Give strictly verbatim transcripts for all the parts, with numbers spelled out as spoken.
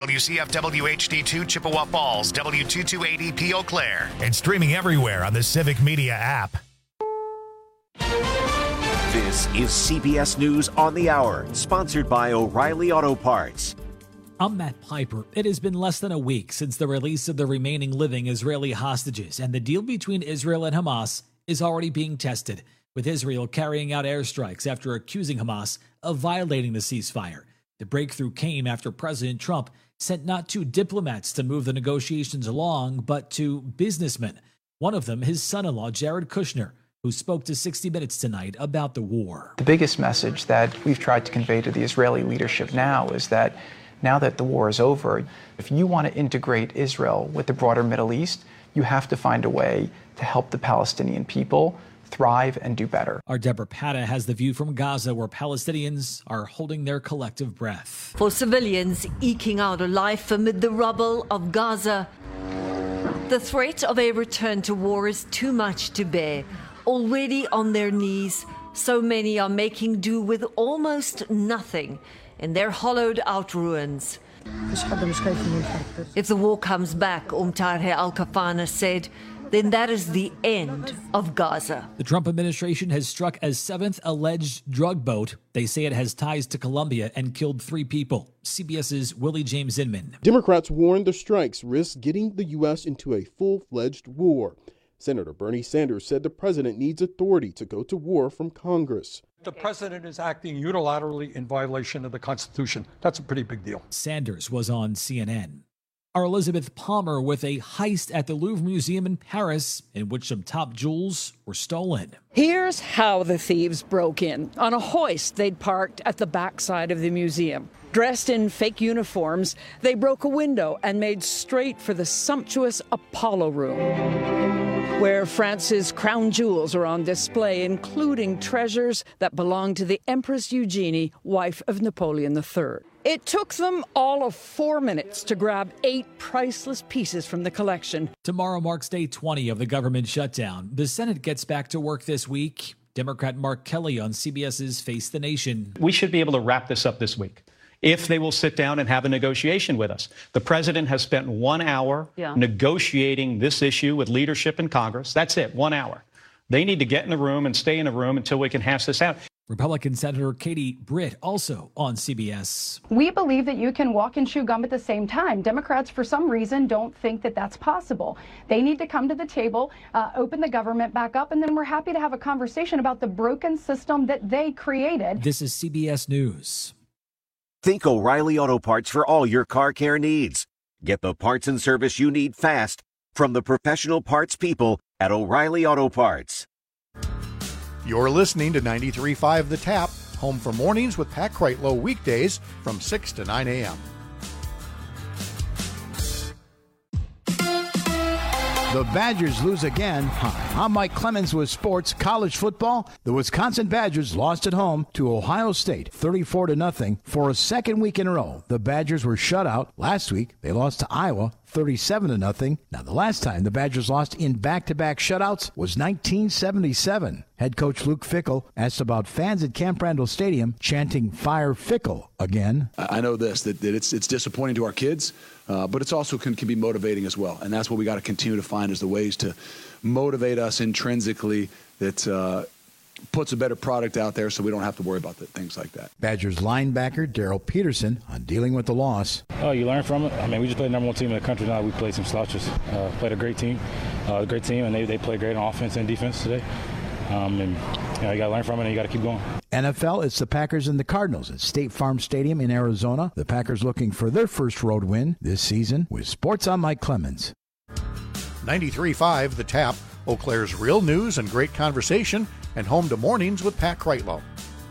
W C F W H D two Chippewa Falls, W two two eight E P Eau Claire. And streaming everywhere on the Civic Media app. This is C B S News on the Hour, sponsored by O'Reilly Auto Parts. I'm Matt Piper. It has been less than a week since the release of the remaining living Israeli hostages, and the deal between Israel and Hamas is already being tested, with Israel carrying out airstrikes after accusing Hamas of violating the ceasefire. The breakthrough came after President Trump sent not two diplomats to move the negotiations along, but two businessmen. One of them, his son-in-law, Jared Kushner, who spoke to sixty minutes tonight about the war. The biggest message that we've tried to convey to the Israeli leadership now is that now that the war is over, if you want to integrate Israel with the broader Middle East, you have to find a way to help the Palestinian people thrive and do better. Our Deborah Patta has the view from Gaza, where Palestinians are holding their collective breath. For civilians eking out a life amid the rubble of Gaza, the threat of a return to war is too much to bear. Already on their knees, so many are making do with almost nothing in their hollowed-out ruins. If the war comes back, Umtarhe Al-Kafana said, then that is the end of Gaza. The Trump administration has struck a seventh alleged drug boat. They say it has ties to Colombia and killed three people. CBS's Willie James Inman. Democrats warn the strikes risk getting the U S into a full-fledged war. Senator Bernie Sanders said the president needs authority to go to war from Congress. The president is acting unilaterally in violation of the Constitution. That's a pretty big deal. Sanders was on C N N. Our Elizabeth Palmer with a heist at the Louvre Museum in Paris, in which some top jewels were stolen. Here's how the thieves broke in. On a hoist they'd parked at the backside of the museum. Dressed in fake uniforms, they broke a window and made straight for the sumptuous Apollo Room, where France's crown jewels are on display, including treasures that belonged to the Empress Eugenie, wife of Napoleon the Third. It took them all of four minutes to grab eight priceless pieces from the collection. Tomorrow marks day twenty of the government shutdown. The Senate gets back to work this week. Democrat Mark Kelly on CBS's Face the Nation. We should be able to wrap this up this week, if they will sit down and have a negotiation with us. The president has spent one hour yeah. negotiating this issue with leadership in Congress. That's it, one hour. They need to get in the room and stay in the room until we can hash this out. Republican Senator Katie Britt also on C B S. We believe that you can walk and chew gum at the same time. Democrats, for some reason, don't think that that's possible. They need to come to the table, uh, open the government back up, and then we're happy to have a conversation about the broken system that they created. This is C B S News. Think O'Reilly Auto Parts for all your car care needs. Get the parts and service you need fast from the professional parts people at O'Reilly Auto Parts. You're listening to ninety-three point five The Tap, home for mornings with Pat Kreitlow weekdays from six to nine a.m. The Badgers lose again. Hi, I'm Mike Clemens with sports college football. The Wisconsin Badgers lost at home to Ohio State thirty-four to nothing for a second week in a row. The Badgers were shut out. Last week, they lost to Iowa thirty-seven to nothing. Now, the last time the Badgers lost in back-to-back shutouts was nineteen seventy-seven. Head coach Luke Fickell asked about fans at Camp Randall Stadium chanting "Fire Fickell" again. I know this, that, that it's it's disappointing to our kids, uh, but it's also can, can be motivating as well. And that's what we got to continue to find is the ways to motivate us intrinsically that uh, puts a better product out there so we don't have to worry about the, things like that. Badgers linebacker Daryl Peterson on dealing with the loss. Oh, you learn from it. I mean, we just played the number one team in the country now. We played some slouches. Uh, played a great team, uh, a great team, and they, they played great on offense and defense today. Um, and you know, you got to learn from it and you got to keep going. N F L, it's the Packers and the Cardinals at State Farm Stadium in Arizona. The Packers looking for their first road win this season. With sports, I'm Mike Clemens. ninety-three point five The Tap, Eau Claire's real news and great conversation, and home to mornings with Pat Kreitlow.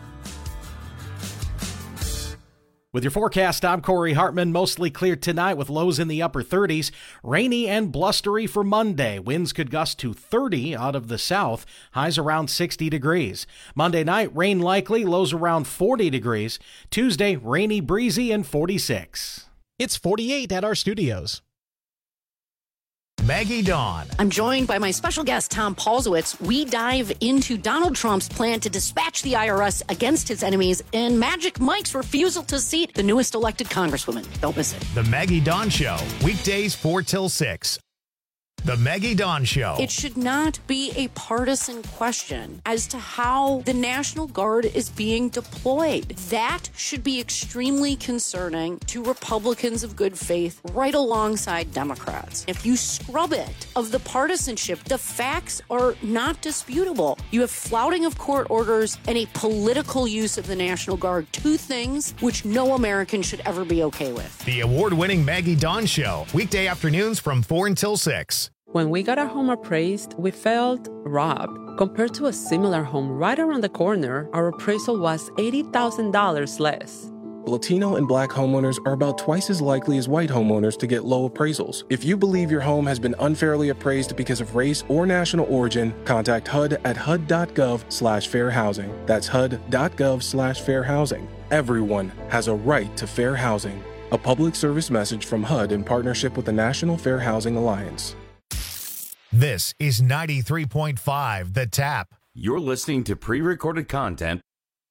With your forecast, I'm Corey Hartman. Mostly clear tonight with lows in the upper thirties. Rainy and blustery for Monday. Winds could gust to thirty out of the south. Highs around sixty degrees. Monday night, rain likely. Lows around forty degrees. Tuesday, rainy, breezy, and forty-six. It's forty-eight at our studios. Maggie Dawn. I'm joined by my special guest, Tom Paulsowitz. We dive into Donald Trump's plan to dispatch the I R S against his enemies and Magic Mike's refusal to seat the newest elected congresswoman. Don't miss it. The Maggie Dawn Show, weekdays four till six. The Maggie Dawn Show. It should not be a partisan question as to how the National Guard is being deployed. That should be extremely concerning to Republicans of good faith right alongside Democrats. If you scrub it of the partisanship, the facts are not disputable. You have flouting of court orders and a political use of the National Guard, two things which no American should ever be okay with. The award-winning Maggie Dawn Show, weekday afternoons from four until six. When we got our home appraised, we felt robbed. Compared to a similar home right around the corner, our appraisal was eighty thousand dollars less. Latino and Black homeowners are about twice as likely as white homeowners to get low appraisals. If you believe your home has been unfairly appraised because of race or national origin, contact H U D at H U D dot gov slash fair housing. That's H U D dot gov slash fair housing. Everyone has a right to fair housing. A public service message from H U D in partnership with the National Fair Housing Alliance. This is ninety-three point five The Tap. You're listening to pre-recorded content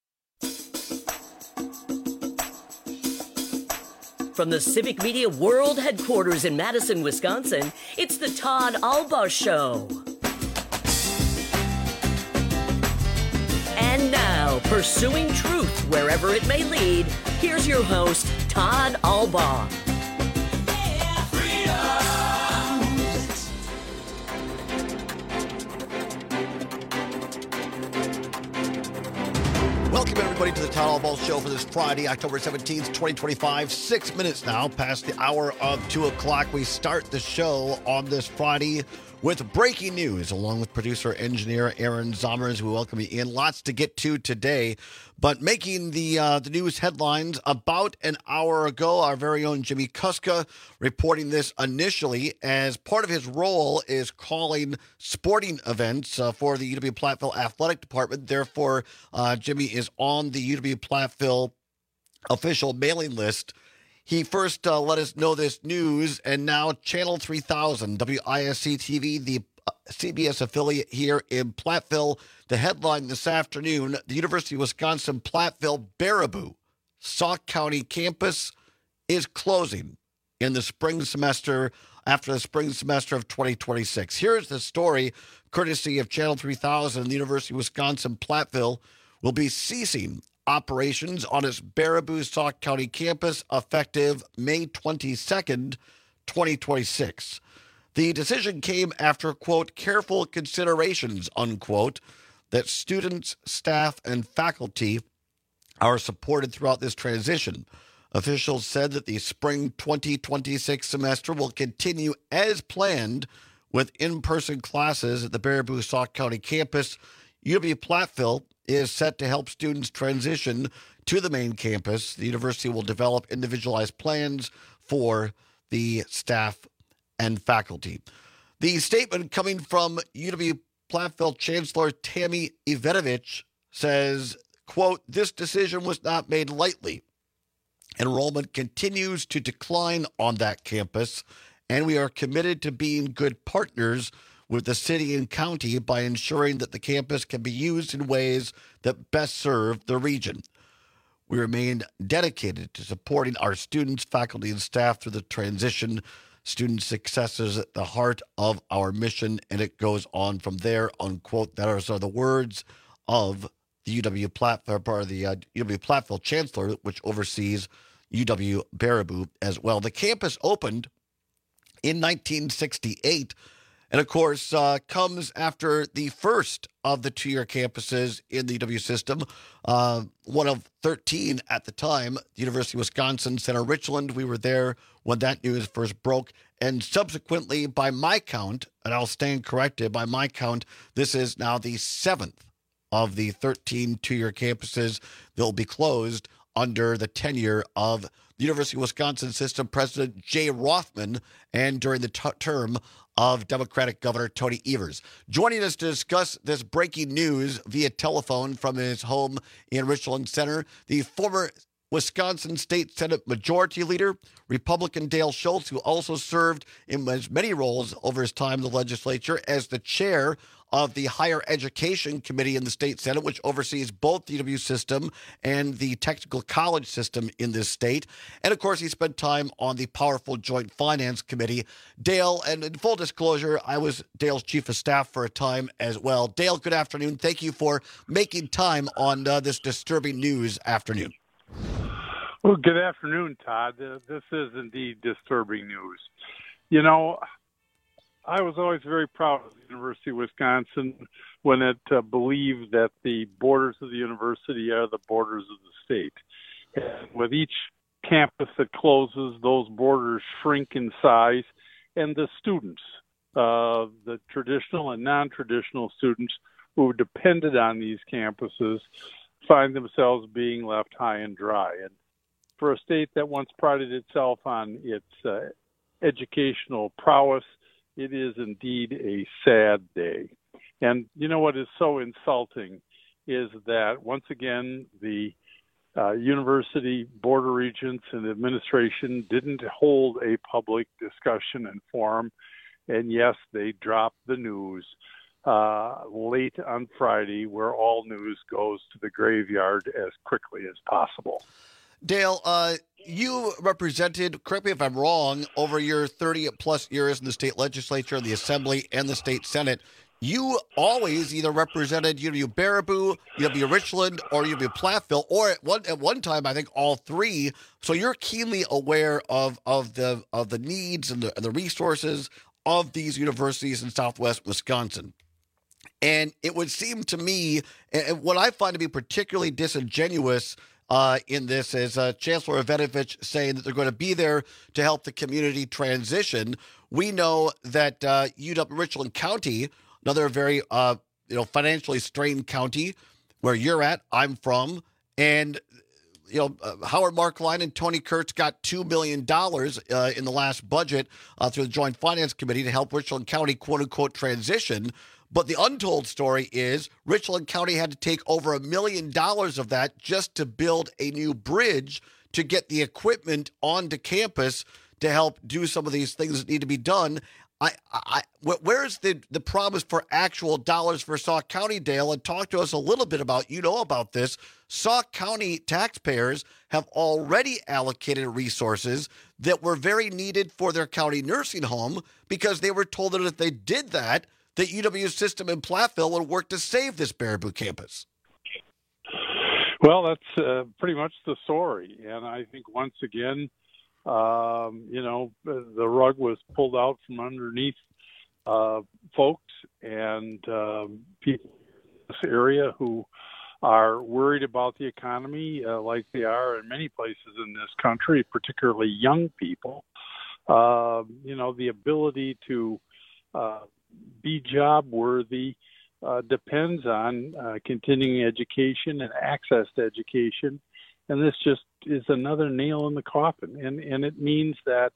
from the Civic Media World Headquarters in Madison, Wisconsin. It's the Todd Albaugh Show. And now, pursuing truth wherever it may lead, here's your host, Todd Albaugh. Welcome, everybody, to the Todd Albaugh Show for this Friday, October seventeenth, twenty twenty-five. Six minutes now past the hour of two o'clock. We start the show on this Friday with breaking news, along with producer engineer Aaron Zommers. We welcome you in. Lots to get to today. But making the uh, the news headlines about an hour ago, our very own Jimmy Kuska reporting this initially as part of his role is calling sporting events uh, for the U W-Platteville Athletic Department. Therefore, uh, Jimmy is on the U W-Platteville official mailing list. He first uh, let us know this news, and now Channel three thousand, W I S C T V, the C B S affiliate here in Platteville. The headline this afternoon, the University of Wisconsin Platteville Baraboo Sauk County campus is closing in the spring semester, after the spring semester of twenty twenty-six. Here's the story, courtesy of Channel three thousand. The University of Wisconsin Platteville will be ceasing operations on its Baraboo Sauk County campus effective May twenty-second, twenty twenty-six. The decision came after, quote, careful considerations, unquote, that students, staff, and faculty are supported throughout this transition. Officials said that the spring twenty twenty-six semester will continue as planned with in-person classes at the Baraboo Sauk County campus. U W-Platteville is set to help students transition to the main campus. The university will develop individualized plans for the staff and faculty. The statement coming from U W-Platteville Chancellor Tammy Ivetovich says, quote, this decision was not made lightly. Enrollment continues to decline on that campus, and we are committed to being good partners with the city and county by ensuring that the campus can be used in ways that best serve the region. We remain dedicated to supporting our students, faculty, and staff through the transition. Student success is at the heart of our mission, and it goes on from there, unquote. Those are the words of the U W-Platteville, or the uh, U W-Platteville Chancellor, which oversees U W-Baraboo as well. The campus opened in nineteen sixty-eight, and, of course, uh, comes after the first of the two-year campuses in the U W system, uh, one of thirteen at the time, the University of Wisconsin Center Richland. We were there when that news first broke. And subsequently, by my count, and I'll stand corrected, by my count, this is now the seventh of the thirteen two-year campuses that will be closed under the tenure of the University of Wisconsin System President Jay Rothman and during the t- term of Democratic Governor Tony Evers. Joining us to discuss this breaking news via telephone from his home in Richland Center, the former Wisconsin State Senate Majority Leader, Republican Dale Schultz, who also served in as many roles over his time in the legislature as the chair of the Higher Education Committee in the state Senate, which oversees both the U W system and the technical college system in this state. And, of course, he spent time on the powerful Joint Finance Committee. Dale, and in full disclosure, I was Dale's chief of staff for a time as well. Dale, good afternoon. Thank you for making time on uh, this disturbing news afternoon. Well, good afternoon, Todd. Uh, this is indeed disturbing news. You know, I was always very proud of the University of Wisconsin when it uh, believed that the borders of the university are the borders of the state. And with each campus that closes, those borders shrink in size, and the students, uh, the traditional and non-traditional students who depended on these campuses, find themselves being left high and dry. And for a state that once prided itself on its uh, educational prowess, it is indeed a sad day. And you know what is so insulting is that once again, the uh, university board of regents and administration didn't hold a public discussion and forum. And yes, they dropped the news uh, late on Friday, where all news goes to the graveyard as quickly as possible. Dale, uh, you represented, correct me if I'm wrong, over your thirty-plus years in the state legislature, the assembly, and the state senate. You always either represented U W Baraboo, U W Richland, or U W Platteville, or at one at one time, I think all three. So you're keenly aware of of the of the needs and the, and the resources of these universities in Southwest Wisconsin. And it would seem to me, and what I find to be particularly disingenuous Uh, in this is uh, Chancellor Evanovich saying that they're going to be there to help the community transition. We know that uh, U W Richland County, another very uh, you know financially strained county, where you're at, I'm from, and you know uh, Howard Markline and Tony Kurtz got two million dollars uh, in the last budget uh, through the Joint Finance Committee to help Richland County quote unquote transition. But the untold story is Richland County had to take over a million dollars of that just to build a new bridge to get the equipment onto campus to help do some of these things that need to be done. I, I, where's the, the promise for actual dollars for Sauk County, Dale? And talk to us a little bit about, you know about this. Sauk County taxpayers have already allocated resources that were very needed for their county nursing home because they were told that if they did that, the U W system in Platteville would work to save this Baraboo campus. Well, that's uh, pretty much the story. And I think once again, um, you know, the rug was pulled out from underneath uh, folks and um, people in this area who are worried about the economy uh, like they are in many places in this country, particularly young people. Uh, you know, the ability to uh, be job worthy uh, depends on uh, continuing education and access to education. And this just is another nail in the coffin. And, and it means that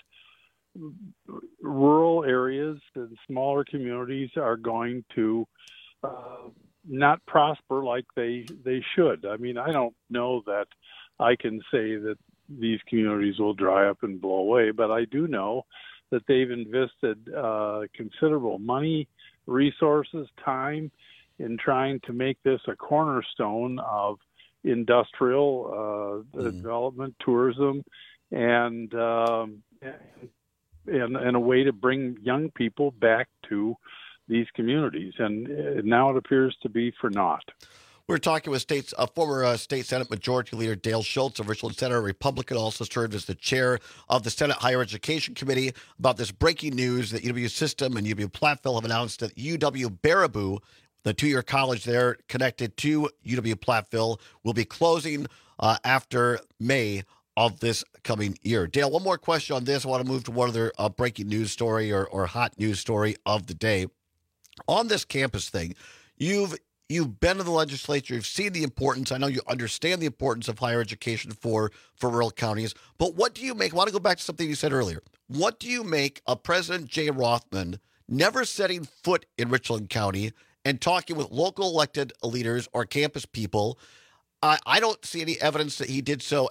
rural areas and smaller communities are going to uh, not prosper like they, they should. I mean, I don't know that I can say that these communities will dry up and blow away, but I do know that they've invested uh, considerable money, resources, time in trying to make this a cornerstone of industrial uh, mm. development, tourism, and, um, and and a way to bring young people back to these communities. And now it appears to be for naught. We're talking with states, uh, former uh, state Senate Majority Leader Dale Schultz, a Richland Senator, Republican, also served as the chair of the Senate Higher Education Committee, about this breaking news that U W System and U W Platteville have announced that U W Baraboo, the two-year college there connected to U W Platteville, will be closing uh, after May of this coming year. Dale, one more question on this. I want to move to one other uh, breaking news story or, or hot news story of the day. On this campus thing, you've You've been in the legislature. You've seen the importance. I know you understand the importance of higher education for, for rural counties. But what do you make? I want to go back to something you said earlier. What do you make of President Jay Rothman never setting foot in Richland County and talking with local elected leaders or campus people? I, I don't see any evidence that he did so at,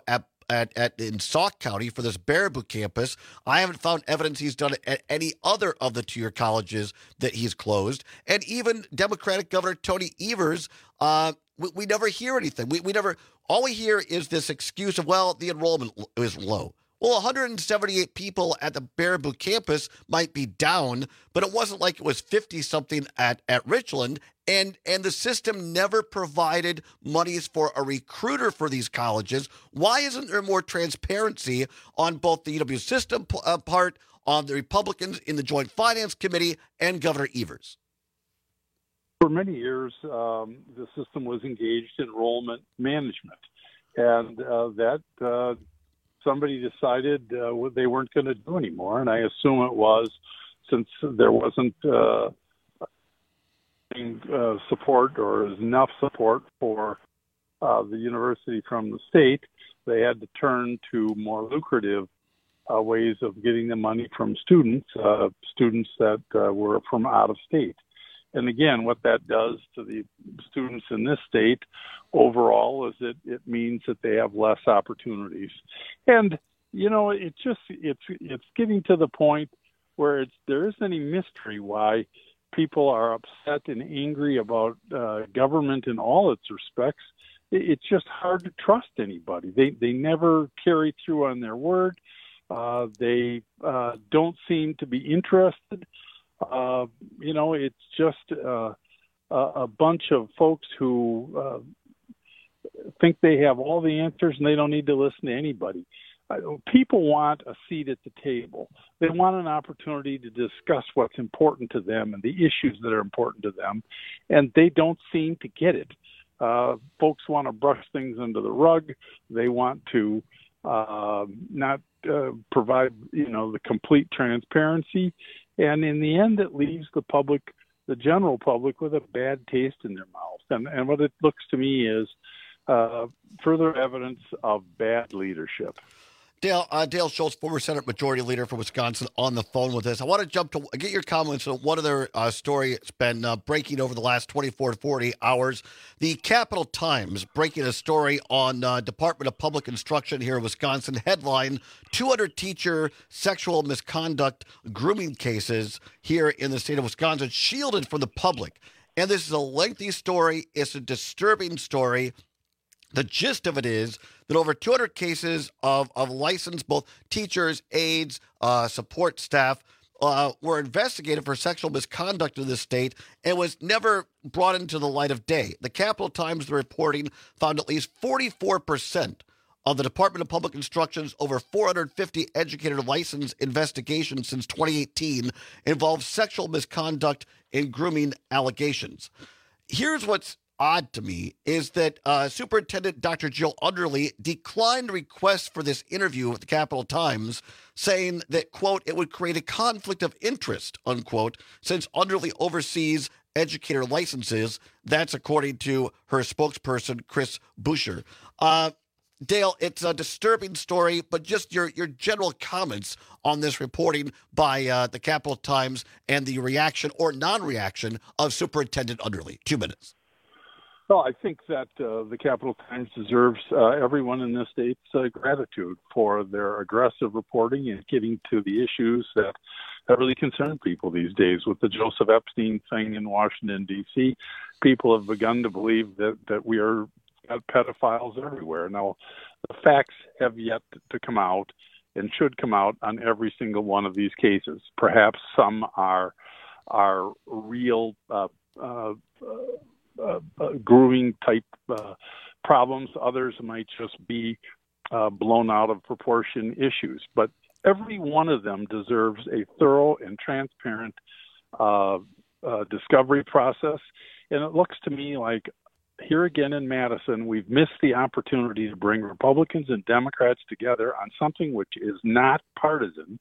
at, at in Sauk County for this Baraboo campus. I haven't found evidence he's done it at any other of the two-year colleges that he's closed. And even Democratic Governor Tony Evers, uh, we, we never hear anything. We, we never, all we hear is this excuse of, well, the enrollment is low. Well, one hundred seventy-eight people at the Baraboo campus might be down, but it wasn't like it was fifty-something at, at Richland, and, and the system never provided monies for a recruiter for these colleges. Why isn't there more transparency on both the U W system p- uh, part, on the Republicans in the Joint Finance Committee, and Governor Evers? For many years, um, the system was engaged in enrollment management, and uh, that uh, somebody decided uh, they weren't going to do anymore, and I assume it was since there wasn't uh, uh, support or enough support for uh, the university from the state, they had to turn to more lucrative uh, ways of getting the money from students, uh, students that uh, were from out of state. And again, what that does to the students in this state overall is it, it means that they have less opportunities. And, you know, it just, it's, it's getting to the point where it's, there isn't any mystery why people are upset and angry about uh, government in all its respects. It, it's just hard to trust anybody. They, they never carry through on their word. Uh, they uh, don't seem to be interested. Uh, you know, it's just uh, a, a bunch of folks who uh, think they have all the answers and they don't need to listen to anybody. Uh, people want a seat at the table. They want an opportunity to discuss what's important to them and the issues that are important to them, and they don't seem to get it. Uh, folks want to brush things under the rug. They want to uh, not uh, provide, you know, the complete transparency. And in the end, it leaves the public, the general public, with a bad taste in their mouth. And, and what it looks to me is uh, further evidence of bad leadership. Dale, uh, Dale Schultz, former Senate Majority Leader for Wisconsin, on the phone with us. I want to jump to get your comments on one other uh, story that's been uh, breaking over the last twenty-four to forty hours. The Capital Times breaking a story on uh, Department of Public Instruction here in Wisconsin. Headline, two hundred teacher sexual misconduct grooming cases here in the state of Wisconsin shielded from the public. And this is a lengthy story. It's a disturbing story. The gist of it is that over two hundred cases of, of licensed both teachers, aides, uh, support staff uh, were investigated for sexual misconduct in this state and was never brought into the light of day. The Capital Times, the reporting, found at least forty-four percent of the Department of Public Instruction's over four hundred fifty educator license investigations since twenty eighteen involved sexual misconduct and grooming allegations. Here's what's odd to me is that uh, Superintendent Doctor Jill Underly declined requests for this interview with the Capital Times, saying that, quote, it would create a conflict of interest, unquote, since Underly oversees educator licenses. That's according to her spokesperson, Chris Boucher. Uh, Dale, it's a disturbing story, but just your, your general comments on this reporting by uh, the Capital Times and the reaction or non-reaction of Superintendent Underly. Two minutes. Well, I think that uh, the Capital Times deserves uh, everyone in this state's uh, gratitude for their aggressive reporting and getting to the issues that, that really concern people these days. With the Joseph Epstein thing in Washington, D C, people have begun to believe that, that we are got pedophiles everywhere. Now, the facts have yet to come out and should come out on every single one of these cases. Perhaps some are, are real uh, uh, Uh, uh, grooming type uh, problems. Others might just be uh, blown out of proportion issues. But every one of them deserves a thorough and transparent uh, uh, discovery process. And it looks to me like here again in Madison, we've missed the opportunity to bring Republicans and Democrats together on something which is not partisan,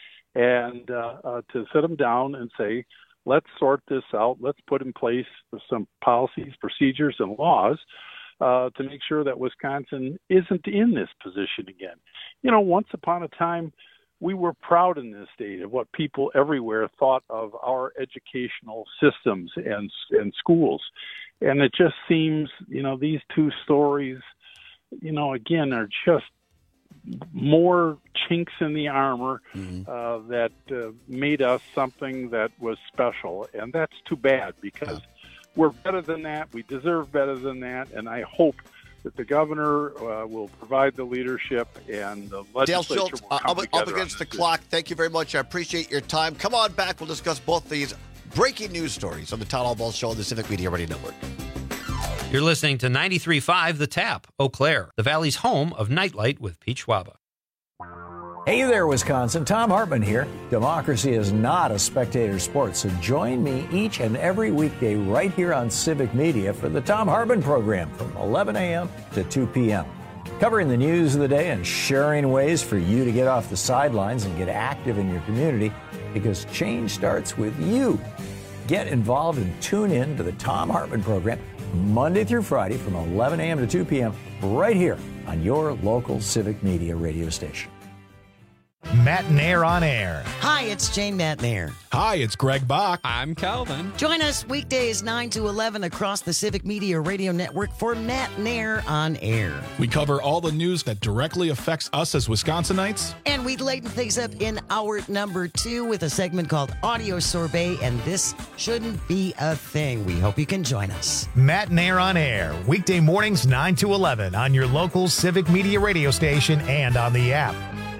and uh, uh, to sit them down and say, let's sort this out. Let's put in place some policies, procedures, and laws uh, to make sure that Wisconsin isn't in this position again. You know, once upon a time, we were proud in this state of what people everywhere thought of our educational systems and and schools. And it just seems, you know, these two stories, you know, again, are just more chinks in the armor Mm-hmm. uh, that uh, made us something that was special. And that's too bad because we're better than that. We deserve better than that. And I hope that the governor uh, will provide the leadership and the Dale legislature Schultz, will uh, come up, together up against the on this clock. Thank you very much. I appreciate your time. Come on back. We'll discuss both these breaking news stories on the Todd Albaugh Show on the Civic Media Radio Network. You're listening to ninety-three point five The Tap, Eau Claire, the Valley's home of Nightlight with Pete Schwaba. Hey there, Wisconsin. Tom Hartman here. Democracy is not a spectator sport, so join me each and every weekday right here on Civic Media for the Tom Hartman program from eleven a.m. to two p.m. Covering the news of the day and sharing ways for you to get off the sidelines and get active in your community, because change starts with you. Get involved and tune in to the Tom Hartman program Monday through Friday from eleven a.m. to two p.m. right here on your local Civic Media radio station. Matt and Air on Air. Hi, it's Jane Matnair. Hi, it's Greg Bach. I'm Calvin. Join us weekdays nine to eleven across the Civic Media Radio Network for Matt and Air on Air. We cover all the news that directly affects us as Wisconsinites. And we lighten things up in hour number two with a segment called Audio Sorbet, and this shouldn't be a thing. We hope you can join us. Matt and Air on Air, weekday mornings nine to eleven on your local Civic Media radio station and on the app.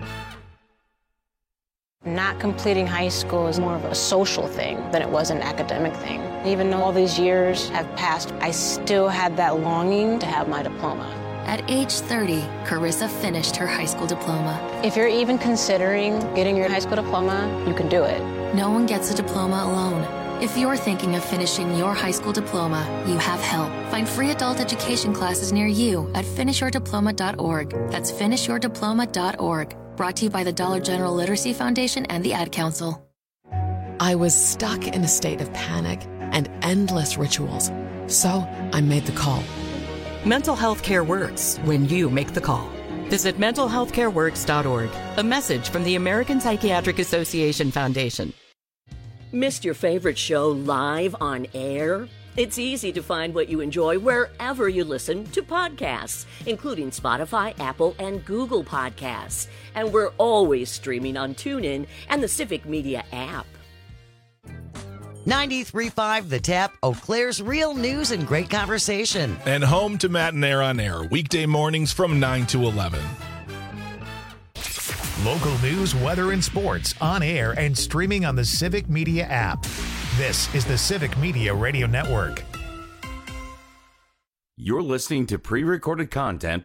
Not completing high school is more of a social thing than it was an academic thing. Even though all these years have passed, I still had that longing to have my diploma. At age thirty, Carissa finished her high school diploma. If you're even considering getting your high school diploma, you can do it. No one gets a diploma alone. If you're thinking of finishing your high school diploma, you have help. Find free adult education classes near you at finish your diploma dot org. That's finish your diploma dot org. Brought to you by the Dollar General Literacy Foundation and the Ad Council. I was stuck in a state of panic and endless rituals. So I made the call. Mental health care works when you make the call. Visit mental health care works dot org. A message from the American Psychiatric Association Foundation. Missed your favorite show live on air? It's easy to find what you enjoy wherever you listen to podcasts, including Spotify, Apple, and Google Podcasts. And we're always streaming on TuneIn and the Civic Media app. ninety-three point five The Tap, Eau Claire's real news and great conversation. And home to Matt and Air on Air, weekday mornings from nine to eleven. Local news, weather, and sports on air and streaming on the Civic Media app. This is the Civic Media Radio Network. You're listening to pre-recorded content.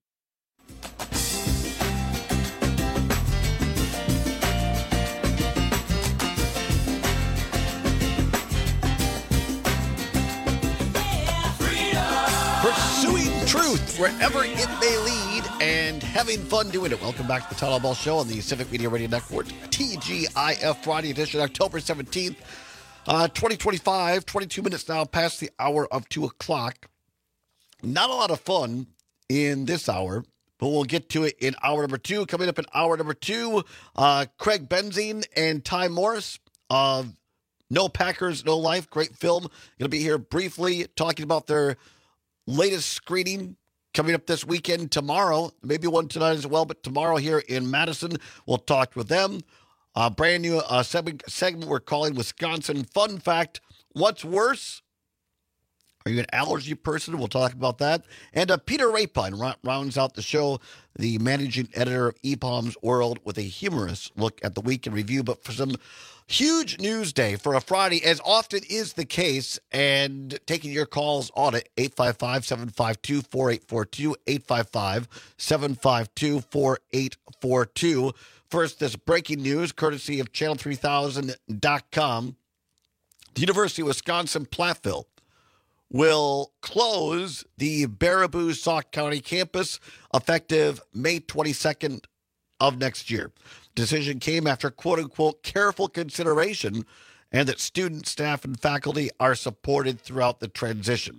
Pursuing truth wherever it may lead and having fun doing it. Welcome back to the Todd Albaugh Show on the Civic Media Radio Network, T G I F Friday edition, October seventeenth, uh, twenty twenty-five, twenty-two minutes now past the hour of two o'clock. Not a lot of fun in this hour, but we'll get to it in hour number two. Coming up in hour number two, uh, Craig Benzine and Ty Morris of No Packers, No Life. Great film. Going to be here briefly talking about their latest screening coming up this weekend tomorrow. Maybe one tonight as well, but tomorrow here in Madison, we'll talk with them. A brand new uh, segment, segment we're calling Wisconsin Fun Fact. What's worse? Are you an allergy person? We'll talk about that. And uh, Peter Rapine ra- rounds out the show, the managing editor of E P O M's World, with a humorous look at the week in review. But for some huge news day for a Friday, as often is the case, and taking your calls on it, eight five five, seven five two, four eight four two, eight five five, seven five two, four eight four two. First, this breaking news, courtesy of channel three thousand dot com. The University of Wisconsin-Platteville will close the Baraboo Sauk County campus effective May twenty-second of next year. Decision came after quote-unquote careful consideration and that students, staff, and faculty are supported throughout the transition.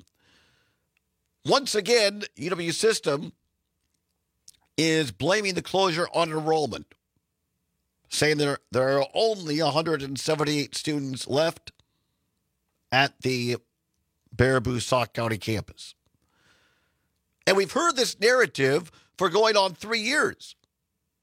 Once again, U W System is blaming the closure on enrollment, saying there, there are only one hundred seventy-eight students left at the Baraboo Sauk County campus. And we've heard this narrative for going on three years.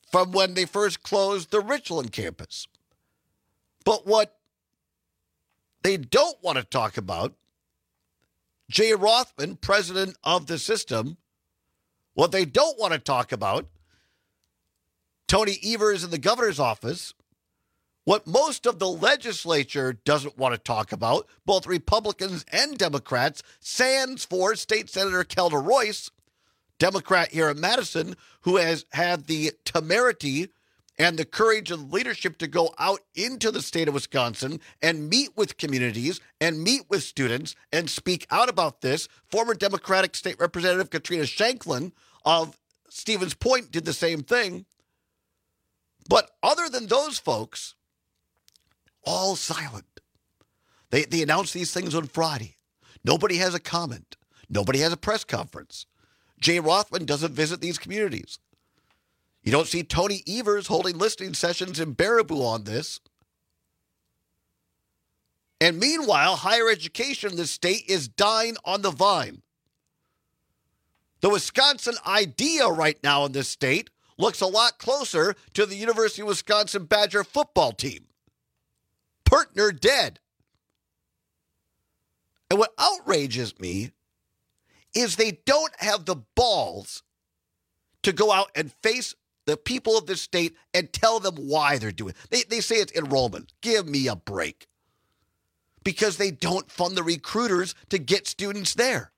from when they first closed the Richland campus. But what they don't want to talk about, Jay Rothman, president of the system, what they don't want to talk about, Tony Evers in the governor's office, what most of the legislature doesn't want to talk about, both Republicans and Democrats, stands for State Senator Kelda Royce, Democrat here in Madison, who has had the temerity and the courage and leadership to go out into the state of Wisconsin and meet with communities and meet with students and speak out about this. Former Democratic State Representative Katrina Shanklin of Stevens Point did the same thing. But other than those folks, all silent. They, they announced these things on Friday. Nobody has a comment. Nobody has a press conference. Jay Rothman doesn't visit these communities. You don't see Tony Evers holding listening sessions in Baraboo on this. And meanwhile, higher education in this state is dying on the vine. The Wisconsin idea right now in this state looks a lot closer to the University of Wisconsin Badger football team. Partner dead. And what outrages me is they don't have the balls to go out and face the people of this state and tell them why they're doing it. They, they say it's enrollment. Give me a break. Because they don't fund the recruiters to get students there.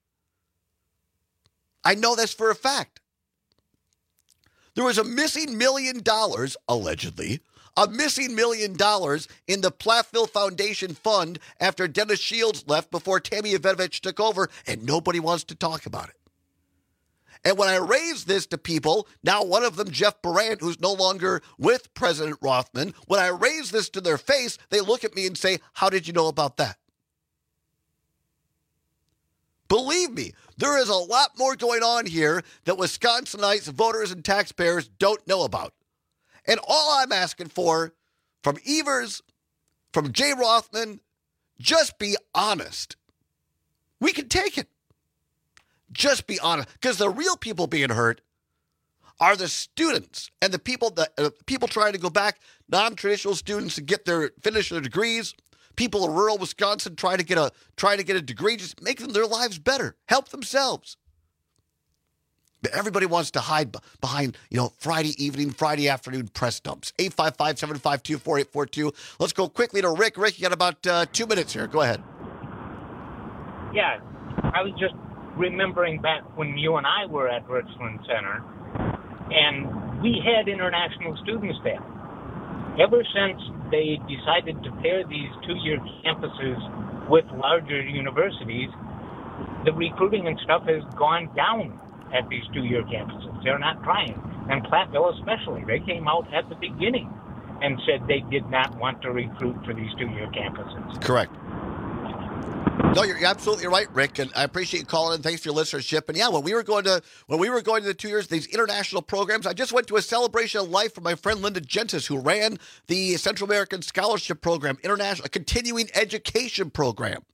I know that's for a fact. There was a missing million dollars, allegedly, a missing million dollars in the Platteville Foundation Fund after Dennis Shields left before Tammy Ivanovich took over, and nobody wants to talk about it. And when I raise this to people, now one of them, Jeff Barant, who's no longer with President Rothman, when I raise this to their face, they look at me and say, how did you know about that? Believe me, there is a lot more going on here that Wisconsinites, voters, and taxpayers don't know about. And all I'm asking for from Evers, from Jay Rothman, just be honest. We can take it. Just be honest. Because the real people being hurt are the students and the people that uh, people trying to go back, non-traditional students to get their finish their degrees. People in rural Wisconsin trying to get a trying to get a degree, just make them their lives better, help themselves. But everybody wants to hide behind, you know, Friday evening, Friday afternoon press dumps. eight five five, seven five two, four eight four two. Let's go quickly to Rick. Rick, you got about uh, two minutes here. Go ahead. Yeah, I was just remembering back when you and I were at Richland Center, and we had international students there. Ever since they decided to pair these two-year campuses with larger universities, the recruiting and stuff has gone down at these two-year campuses. They're not trying. And Platteville especially, they came out at the beginning and said they did not want to recruit for these two-year campuses. Correct. No, you're absolutely right, Rick, and I appreciate you calling in. Thanks for your listenership. And yeah, when we were going to when we were going to the two years, these international programs, I just went to a celebration of life for my friend Linda Gentis, who ran the Central American Scholarship Program, international, a continuing education program.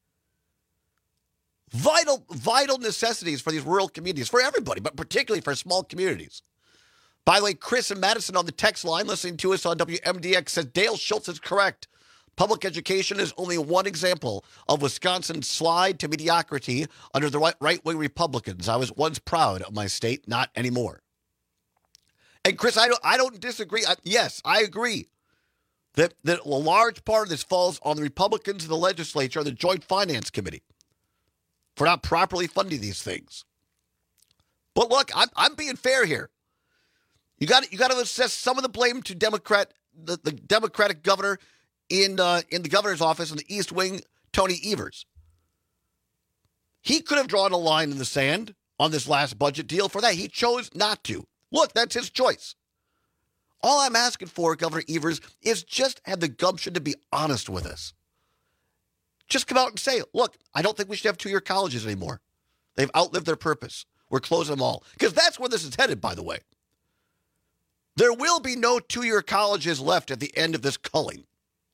Vital, vital necessities for these rural communities, for everybody, but particularly for small communities. By the way, Chris in Madison on the text line, listening to us on W M D X, says Dale Schultz is correct. Public education is only one example of Wisconsin's slide to mediocrity under the right-wing Republicans. I was once proud of my state, not anymore. And Chris, I don't, I don't disagree. I, yes, I agree that, that a large part of this falls on the Republicans in the legislature and the Joint Finance Committee for not properly funding these things. But look, I'm, I'm being fair here. You got you got to assess some of the blame to Democrat, the, the Democratic governor in uh, in the governor's office in the East Wing, Tony Evers. He could have drawn a line in the sand on this last budget deal. For that, he chose not to. Look, that's his choice. All I'm asking for, Governor Evers, is just have the gumption to be honest with us. Just come out and say, look, I don't think we should have two-year colleges anymore. They've outlived their purpose. We're closing them all. Because that's where this is headed, by the way. There will be no two-year colleges left at the end of this culling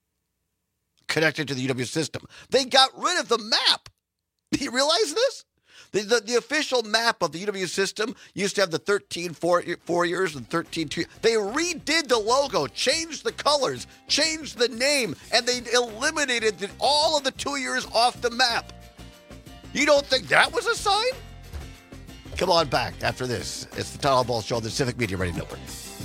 connected to the U W system. They got rid of the map. Do you realize this? The, the, the official map of the U W system used to have the thirteen four, four years and thirteen two. They redid the logo, changed the colors, changed the name, and they eliminated the, all of the two years off the map. You don't think that was a sign? Come on back after this. It's the Todd Ball Show on the Civic Media Radio Network.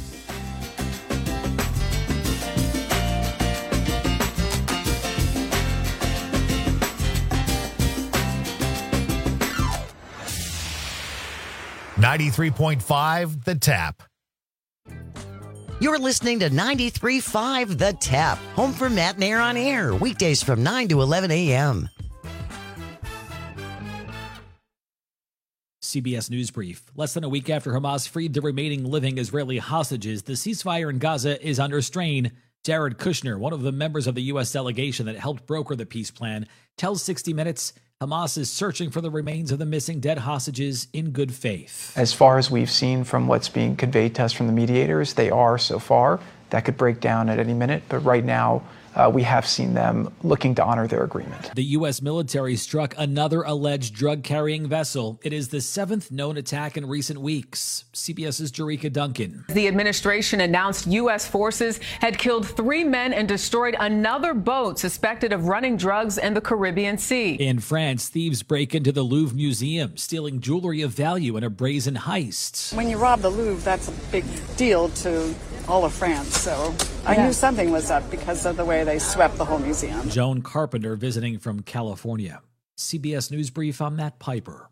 ninety-three point five The Tap. You're listening to ninety-three point five The Tap, home for Matt and Air on Air, weekdays from nine to eleven a.m. C B S News Brief. Less than a week after Hamas freed the remaining living Israeli hostages, the ceasefire in Gaza is under strain. Jared Kushner, one of the members of the U S delegation that helped broker the peace plan, tells sixty minutes Hamas is searching for the remains of the missing dead hostages in good faith. As far as we've seen from what's being conveyed to us from the mediators, they are so far. That could break down at any minute, but right now uh, we have seen them looking to honor their agreement. The U S military struck another alleged drug-carrying vessel. It is the seventh known attack in recent weeks. CBS's Jerika Duncan. The administration announced U S forces had killed three men and destroyed another boat suspected of running drugs in the Caribbean Sea. In France, thieves break into the Louvre Museum, stealing jewelry of value in a brazen heist. When you rob the Louvre, that's a big deal to all of France, so I yeah. knew something was up because of the way they swept the whole museum. Joan Carpenter visiting from California. C B S News Brief, I'm Matt Piper.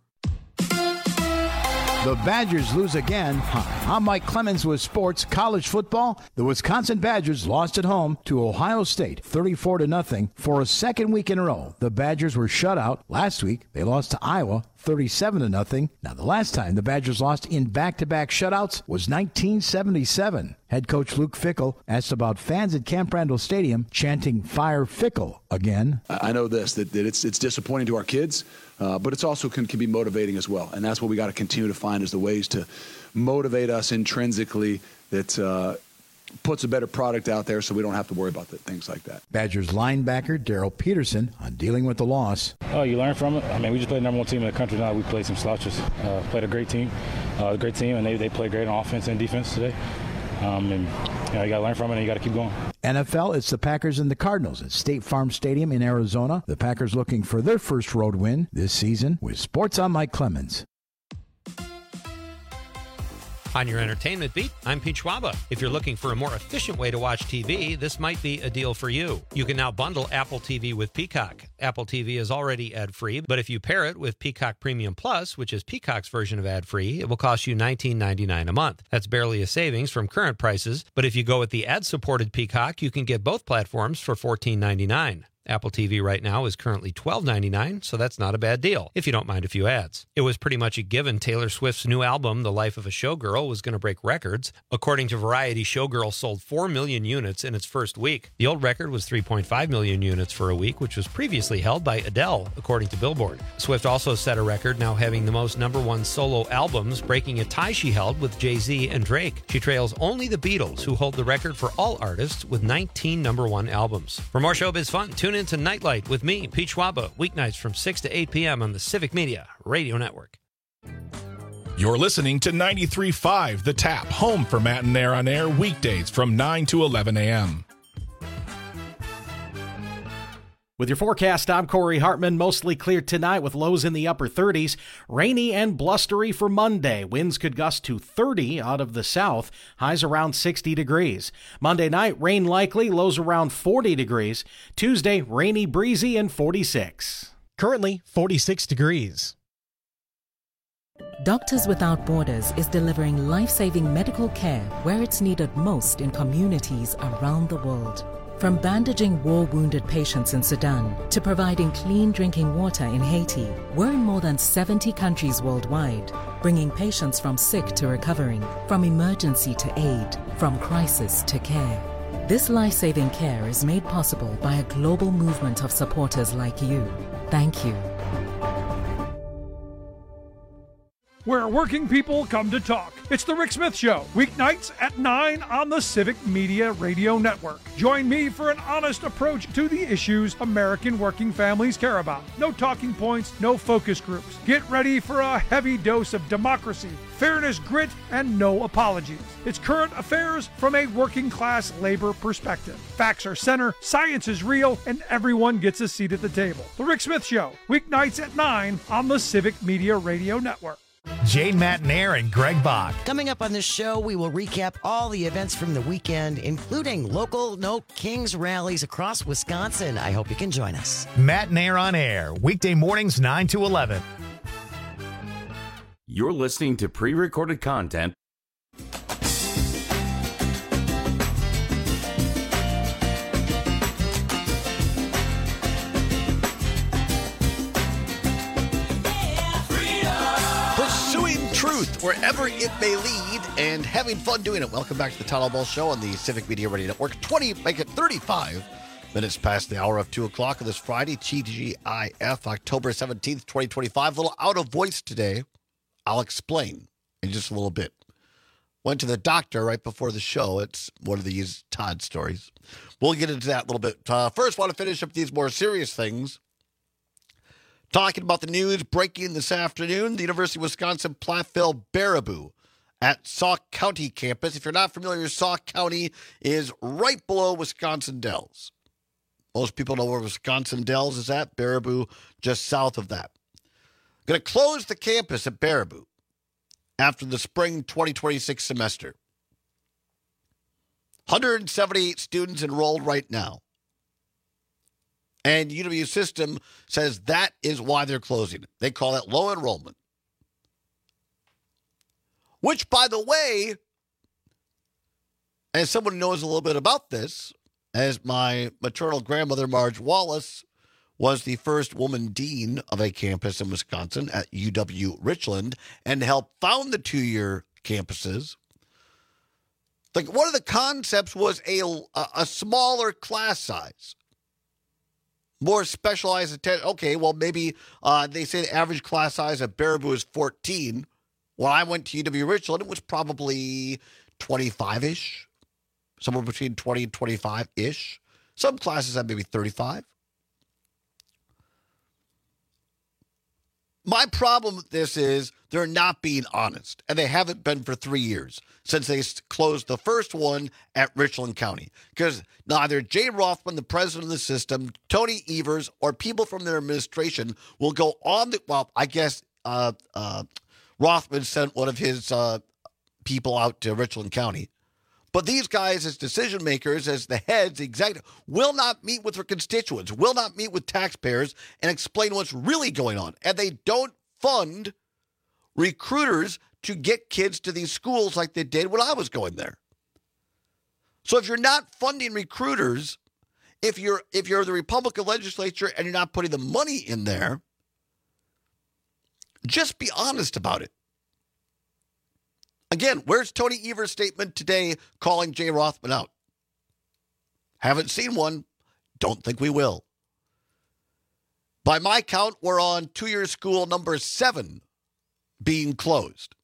The Badgers lose again. Hi, I'm Mike Clemens with sports. College football. The Wisconsin Badgers lost at home to Ohio State, thirty-four to nothing, for a second week in a row. The Badgers were shut out last week. They lost to Iowa, thirty-seven to nothing. Now, the last time the Badgers lost in back-to-back shutouts was nineteen seventy-seven. Head coach Luke Fickell asked about fans at Camp Randall Stadium chanting "Fire Fickell" again. I know this, that, that it's it's disappointing to our kids, uh, but it's also can, can be motivating as well. And that's what we got to continue to find is the ways to motivate us intrinsically that uh, puts a better product out there so we don't have to worry about the, things like that. Badgers linebacker Daryl Peterson on dealing with the loss. Oh, you learn from it. I mean, we just played the number one team in the country now. We played some slouches. Uh, played a great team, uh, a great team, and they, they played great on offense and defense today. Um, and you know, you got to learn from it and you got to keep going. N F L, it's the Packers and the Cardinals at State Farm Stadium in Arizona. The Packers looking for their first road win this season. With Sports, I'm Mike Clemens. On your entertainment beat, I'm Pete Schwaba. If you're looking for a more efficient way to watch T V, this might be a deal for you. You can now bundle Apple T V with Peacock. Apple T V is already ad-free, but if you pair it with Peacock Premium Plus, which is Peacock's version of ad-free, it will cost you nineteen ninety-nine a month. That's barely a savings from current prices, but if you go with the ad-supported Peacock, you can get both platforms for fourteen ninety-nine. Apple T V right now is currently twelve ninety-nine, so that's not a bad deal, if you don't mind a few ads. It was pretty much a given Taylor Swift's new album, The Life of a Showgirl, was going to break records. According to Variety, Showgirl sold four million units in its first week. The old record was three point five million units for a week, which was previously held by Adele, according to Billboard. Swift also set a record, now having the most number one solo albums, breaking a tie she held with Jay-Z and Drake. She trails only the Beatles, who hold the record for all artists with nineteen number one albums. For more showbiz fun, tune in to Nightlight with me, Pete Schwaba, weeknights from six to eight p.m. on the Civic Media Radio Network. You're listening to ninety-three point five The Tap, home for Matt and Air on Air, weekdays from nine to eleven a.m. With your forecast, I'm Corey Hartman. Mostly clear tonight with lows in the upper thirties. Rainy and blustery for Monday. Winds could gust to thirty out of the south. Highs around sixty degrees. Monday night, rain likely. Lows around forty degrees. Tuesday, rainy, breezy, and forty-six. Currently, forty-six degrees. Doctors Without Borders is delivering life-saving medical care where it's needed most in communities around the world. From bandaging war-wounded patients in Sudan to providing clean drinking water in Haiti, we're in more than seventy countries worldwide, bringing patients from sick to recovering, from emergency to aid, from crisis to care. This life-saving care is made possible by a global movement of supporters like you. Thank you. where working people come to talk. It's The Rick Smith Show, weeknights at nine on the Civic Media Radio Network. Join me for an honest approach to the issues American working families care about. No talking points, no focus groups. Get ready for a heavy dose of democracy, fairness, grit, and no apologies. It's current affairs from a working class labor perspective. Facts are center, science is real, and everyone gets a seat at the table. The Rick Smith Show, weeknights at nine on the Civic Media Radio Network. Jane Matenaer and Greg Bach. Coming up on this show, we will recap all the events from the weekend, including local No Kings rallies across Wisconsin. I hope you can join us. Matenaer on Air, weekday mornings nine to eleven. You're listening to pre-recorded content. Truth, wherever it may lead, and having fun doing it. Welcome back to the Town Hall Ball Show on the Civic Media Radio Network. twenty, make it thirty-five minutes past the hour of two o'clock on this Friday, T G I F, October seventeenth, twenty twenty-five. A little out of voice today. I'll explain in just a little bit. Went to the doctor right before the show. It's one of these Todd stories. We'll get into that a little bit. Uh, first, want to finish up these more serious things. Talking about the news breaking this afternoon, the University of Wisconsin Platteville Baraboo at Sauk County campus. If you're not familiar, Sauk County is right below Wisconsin Dells. Most people know where Wisconsin Dells is at. Baraboo just south of that. Going to close the campus at Baraboo after the spring twenty twenty-six semester. one hundred seventy-eight students enrolled right now. And U W System says that is why they're closing it. They call it low enrollment. Which, by the way, as someone who knows a little bit about this, as my maternal grandmother, Marge Wallace, was the first woman dean of a campus in Wisconsin at U W Richland and helped found the two-year campuses. Like, one of the concepts was a, a smaller class size. More specialized attention. Okay, well, maybe uh, they say the average class size at Baraboo is fourteen. When I went to U W Richland, it was probably twenty-five-ish. Somewhere between twenty and twenty-five-ish. Some classes had maybe thirty-five. My problem with this is they're not being honest, and they haven't been for three years since they closed the first one at Richland County. Because neither Jay Rothman, the president of the system, Tony Evers, or people from their administration will go on the, well, I guess uh, uh, Rothman sent one of his uh, people out to Richland County. But these guys, as decision makers, as the heads, the executive, will not meet with their constituents, will not meet with taxpayers and explain what's really going on. And they don't fund recruiters to get kids to these schools like they did when I was going there. So if you're not funding recruiters, if you're if you're the Republican legislature and you're not putting the money in there, just be honest about it. Again, where's Tony Evers' statement today calling Jay Rothman out? Haven't seen one. Don't think we will. By my count, we're on two-year school number seven being closed.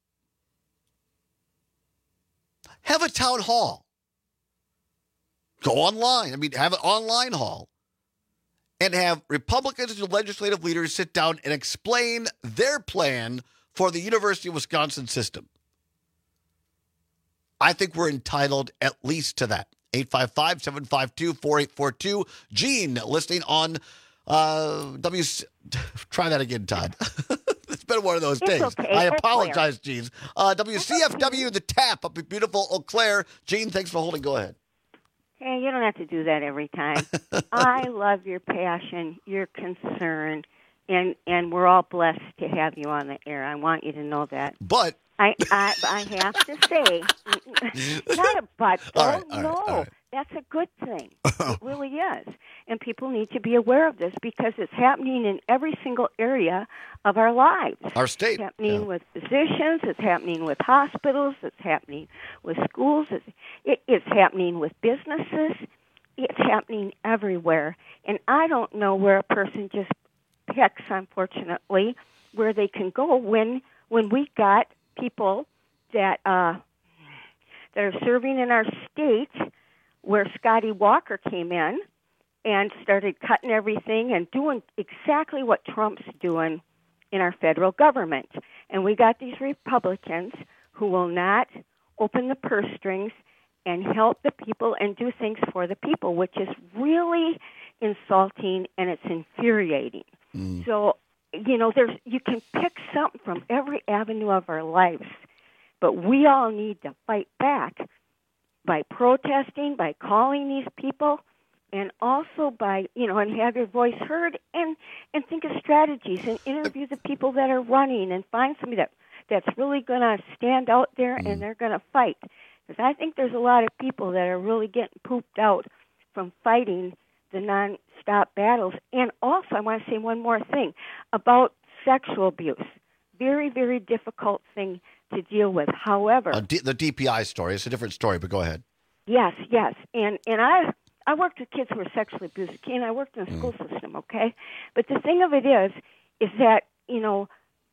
Have a town hall. Go online. I mean, have an online hall. And have Republicans and legislative leaders sit down and explain their plan for the University of Wisconsin system. I think we're entitled at least to that. eight five five, seven five two, four eight four two. Gene, listening on uh, W. Try that again, Todd. It's been one of those it's days. Okay. I Eau apologize, Gene. Uh, W C F W, The Tap, up in beautiful Eau Claire. Gene, thanks for holding. Go ahead. Hey, you don't have to do that every time. I love your passion, your concern, and, and we're all blessed to have you on the air. I want you to know that. But I, I I have to say, not a but. Oh, all right, all no. right, all right. That's a good thing. It really is. And people need to be aware of this because it's happening in every single area of our lives. Our state. It's happening yeah. with physicians. It's happening with hospitals. It's happening with schools. It's, it, it's happening with businesses. It's happening everywhere. And I don't know where a person just picks, unfortunately, where they can go when when we got people that uh, that are serving in our state, where Scotty Walker came in and started cutting everything and doing exactly what Trump's doing in our federal government. And we got these Republicans who will not open the purse strings and help the people and do things for the people, which is really insulting and it's infuriating. Mm. So, you know, there's you can pick something from every avenue of our lives, but we all need to fight back by protesting, by calling these people, and also by, you know, and have your voice heard, and, and think of strategies and interview the people that are running and find somebody that, that's really going to stand out there mm. and they're going to fight. Because I think there's a lot of people that are really getting pooped out from fighting the non-stop battles. And also, I want to say one more thing about sexual abuse. Very, very difficult thing to deal with. However, uh, D- the D P I story is a different story, but go ahead. Yes, yes, and and I I worked with kids who were sexually abused, and I worked in the school mm. system. Okay, but the thing of it is, is that you know,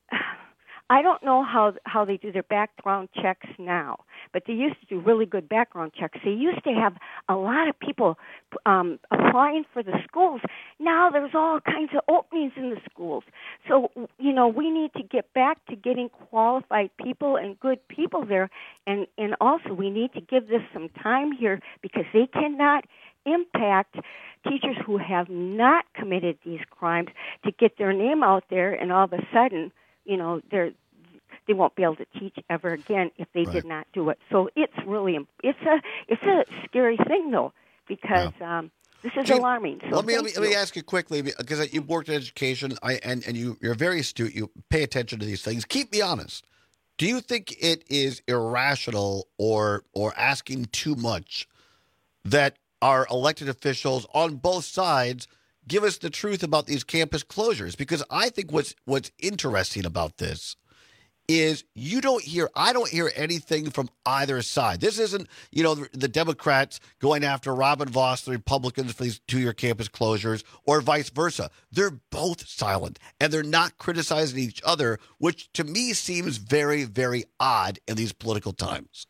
I don't know how how they do their background checks now, but they used to do really good background checks. They used to have a lot of people um, applying for the schools. Now there's all kinds of openings in the schools. So, you know, we need to get back to getting qualified people and good people there. And, and also we need to give this some time here because they cannot impact teachers who have not committed these crimes to get their name out there, and all of a sudden, you know, they're they won't be able to teach ever again if they right. did not do it. So it's really it's a it's a scary thing though, because yeah. um, this is Gene, alarming. So let me let me, you. let me ask you quickly, because you've worked in education, I, and and you you're very astute. You pay attention to these things. Keep me honest. Do you think it is irrational or or asking too much that our elected officials on both sides give us the truth about these campus closures? Because I think what's what's interesting about this is you don't hear, I don't hear anything from either side. This isn't, you know, the, the Democrats going after Robin Vos, the Republicans, for these two-year campus closures, or vice versa. They're both silent, and they're not criticizing each other, which to me seems very, very odd in these political times.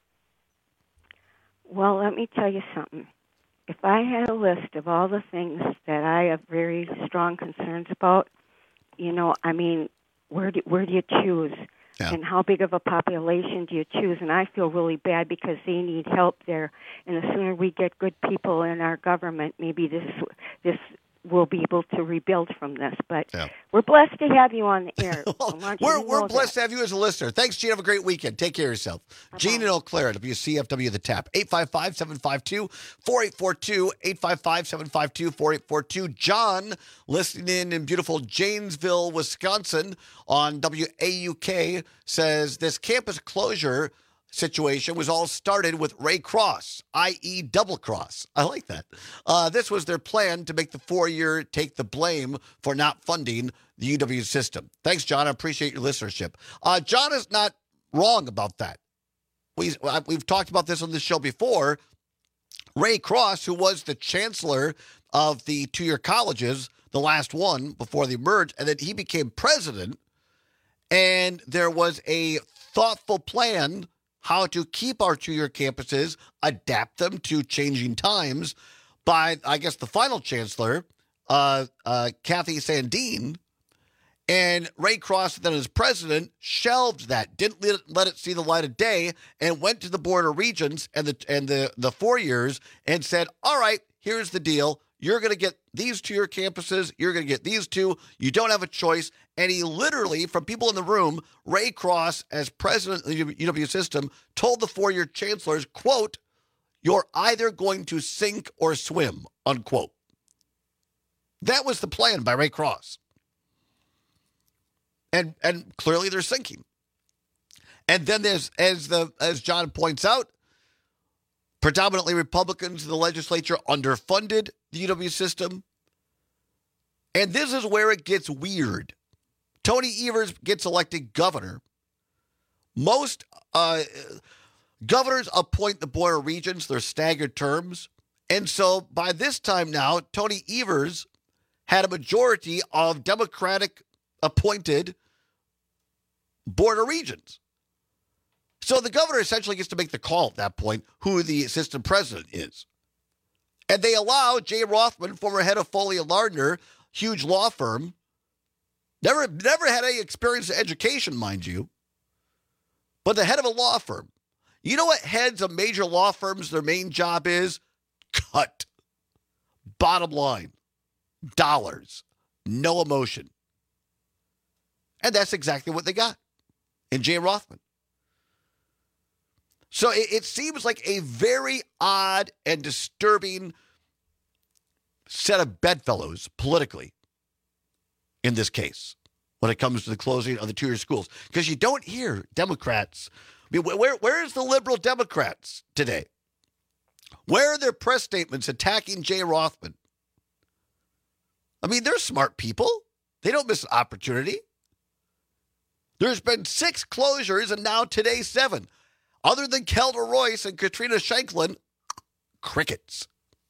Well, let me tell you something. If I had a list of all the things that I have very strong concerns about, you know, I mean, where do, where do you choose? Yeah. And how big of a population do you choose? And I feel really bad because they need help there. And the sooner we get good people in our government, maybe this this will be able to rebuild from this. But yeah. we're blessed to have you on the air. well, we're we're blessed that. to have you as a listener. Thanks, Gene. Have a great weekend. Take care of yourself. Bye-bye. Gene and Eau Claire, W C F W The Tap. eight five five, seven five two, four eight four two, eight five five, seven five two, four eight four two. John, listening in in beautiful Janesville, Wisconsin on W A U K, says this campus closure situation was all started with Ray Cross, that is double cross. I like that. Uh, this was their plan to make the four-year take the blame for not funding the U W system. Thanks, John. I appreciate your listenership. Uh, John is not wrong about that. We, we've talked about this on this show before. Ray Cross, who was the chancellor of the two-year colleges, the last one before the merge, and then he became president, and there was a thoughtful plan how to keep our two-year campuses, adapt them to changing times by, I guess, the final chancellor, uh, uh, Kathy Sandine. And Ray Cross, then as president, shelved that, didn't let it, let it see the light of day, and went to the Board of Regents and the and the, the four years and said, all right, here's the deal. You're going to get these two-year campuses. You're going to get these two. You don't have a choice. And he literally, from people in the room, Ray Cross, as president of the U W system, told the four-year chancellors, quote, you're either going to sink or swim, unquote. That was the plan by Ray Cross. And and clearly they're sinking. And then there's, as the as John points out, predominantly Republicans in the legislature underfunded the U W system. And this is where it gets weird. Tony Evers gets elected governor. Most uh, governors appoint the Board of Regents, their staggered terms. And so by this time now, Tony Evers had a majority of Democratic appointed border regions. So the governor essentially gets to make the call at that point who the assistant president is. And they allow Jay Rothman, former head of Foley and Lardner, huge law firm, never, never had any experience in education, mind you, but the head of a law firm. You know what heads of major law firms, their main job is? Cut. Bottom line. Dollars. No emotion. And that's exactly what they got in Jay Rothman. So it, it seems like a very odd and disturbing set of bedfellows politically in this case when it comes to the closing of the two-year schools. Because you don't hear Democrats. I mean, where, where is the liberal Democrats today? Where are their press statements attacking Jay Rothman? I mean, they're smart people. They don't miss an opportunity. There's been six closures and now today seven. Other than Kelda Royce and Katrina Shanklin, crickets.